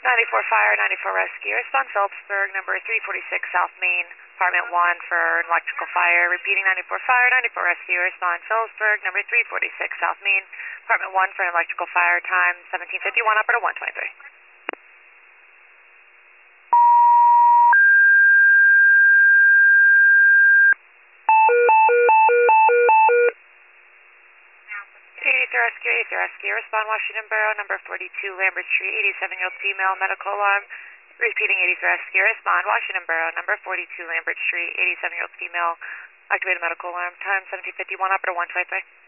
94 Fire, 94 Rescue. Respond Phillipsburg, number 346 South Main, apartment 1 for an electrical fire. Repeating 94 Fire, 94 Rescue. Respond Phillipsburg, number 346 South Main, apartment 1 for an electrical fire. Time 1751, operator 123. Rescue. Respond Washington Borough, number 42 Lambert Street, 87-year-old female, medical alarm. Repeating 83 Rescue. Respond Washington Borough, number 42 Lambert Street, 87-year-old female, activated medical alarm. Time 1751, operator 123.